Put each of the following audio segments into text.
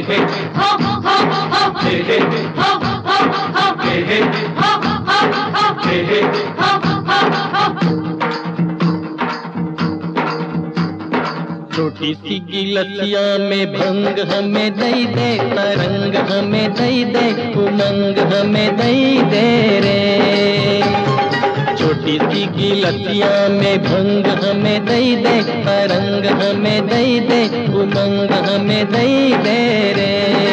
छोटी सी गिलसिया में भंग हमें दई दे, तरंग हमें दई दे, उमंग हमें दई दे रे। छोटी सी गिलसिया में भंग हमें दई दे, तरंग हमें दई दे, उमंग हमें दई दे रे।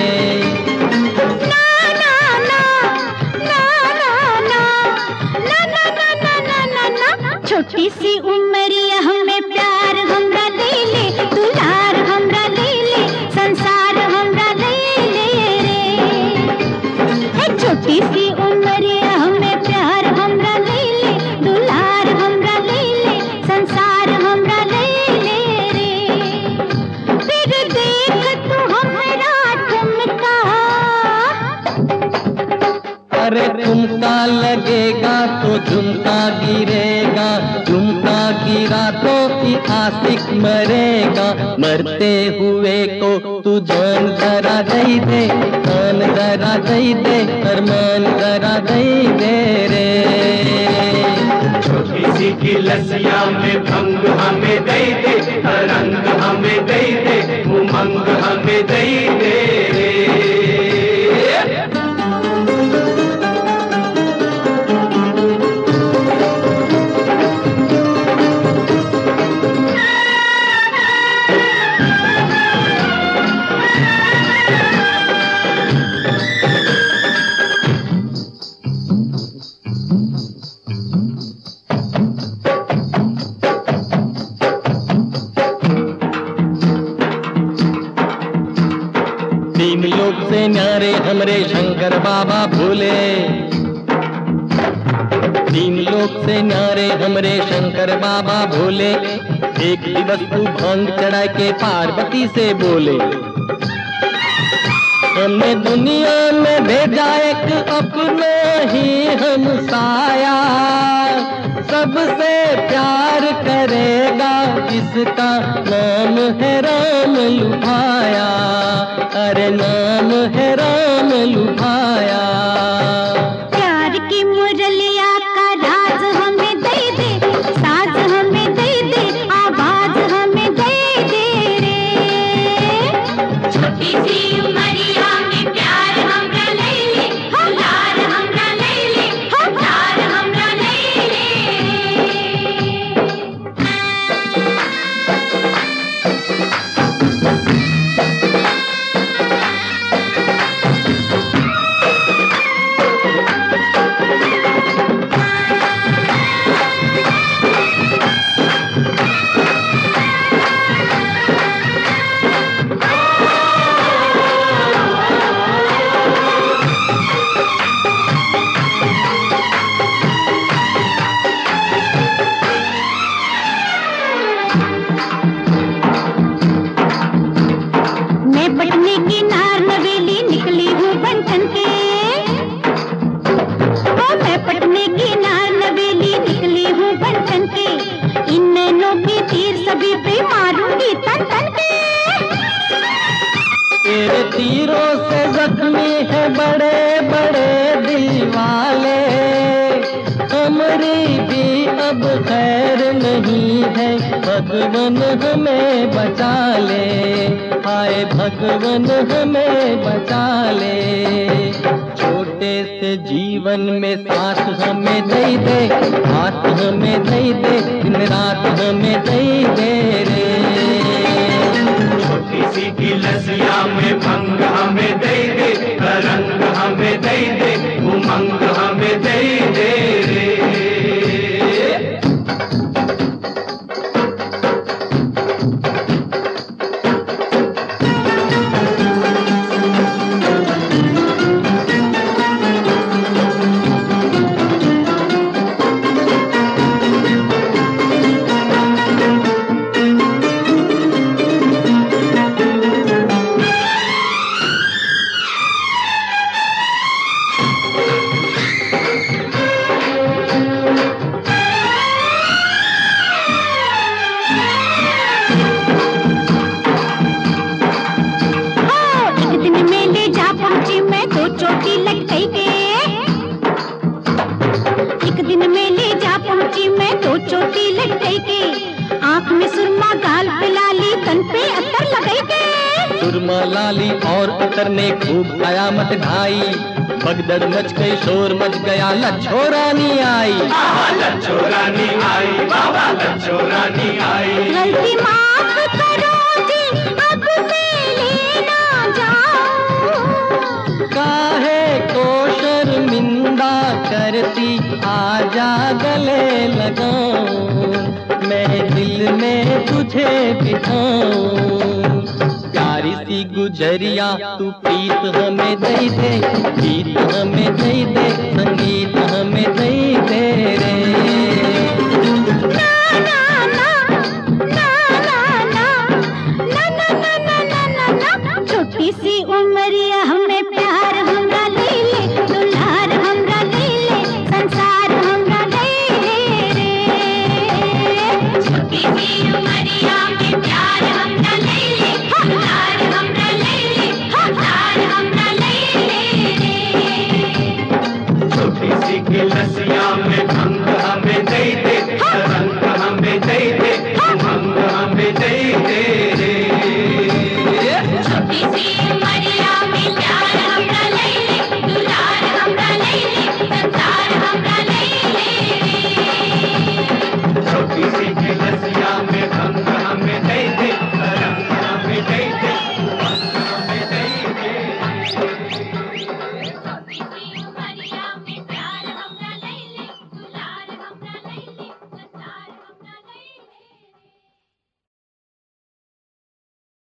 छोटी सी उमरिया हमें प्यार हमरा ले ले, दुलार हमरा ले ले, संसार हमरा ले ले रे। छोटी सी उमरिया हमें प्यार हमरा ले ले, दुलार हमरा ले ले, संसार हमरा ले ले रे। फिर देख तू हमरा ठुमका, अरे ठुमका लगेगा तो झुमका गिरेगा, झुमका गिरा तो आशिक मरेगा। मरते हुए को तू जान जरा दई दे, जान जरा दई दे, अरमान जरा दई दे रे। छोटी सी गिलसिया में भंग हमें दई दे, तरंग हमें दई दे, उमंग हमें दई दे रे। तीन लोग से न्यारे हमरे शंकर बाबा भोले, तीन लोग से न्यारे हमरे शंकर बाबा भोले। एक दिवस तू भांग चढ़ा के पार्वती से बोले, हमने दुनिया में भेजा एक अपना ही हमसाया, सबसे प्यार करेगा जिसका नाम है राम लुभाया, अरे नाम है राम लुभाया। प्यार की मुरलिया का राज हमें दे दे, साज हमें दे दे, आवाज हमें दे दे रे। छोटी सी उमरिया में प्यार हमरा ले ले, दुलार हमरा ले ले, प्यार हमरा ले ले। मैं पटने की नार नवेली निकली हूँ बंधन के, मैं पटने की नार नवेली निकली हूँ बंधन के। इन नैनों के तीर सभी पे मारूंगी तन तन के। तेरे तीरों से जख्मी है बड़े बड़े दिल वाले, हमारी भी अब खैर नहीं है, भगवान हमें बचा ले, हाय भगवान हमें बचा ले। छोटे से जीवन में साथ हमें दई दे, हाथ हमें दई दे, दिन रात हमें दई दे रे। छोटी सी गिलसिया में भंग हमें दई दे, तरंग हमें दई दे, उमंग हमें दई दे रे। सुरमा लाली और इतर ने खूब कयामत ढाई। भगदड़ मच गई, शोर मच गया, लच्छो रानी आई। लच्छो रानी आई, बाबा लच्छो रानी आई। गलती माफ करो जी, अब मैं लेना जाऊं। काहे को शर्मिंदा करती, आजा गले लगाऊं, मैं दिल में तुझे बिठाऊं। प्यारी सी गुजरिया तू प्रीत हमें दे दे, गीत हमें दे दे, संगीत हमें दे दे रे।